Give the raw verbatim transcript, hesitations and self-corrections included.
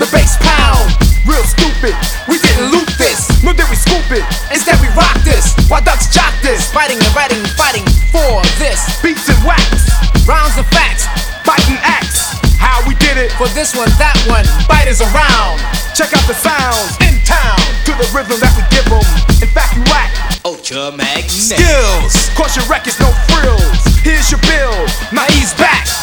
bass pound. Real stupid, we didn't loot this, nor did we scoop it. Instead we rock this, while ducks jock this. Fighting and writing, fighting for this. Beats and wax, Rounds and facts, biting axe. How we did it, for this one, that one. biters around. Check out the sounds in town, to the rhythm that we give them. In fact you lack Ultra magnetic skills. Caution records, no frills. Here's your bill, now ease back.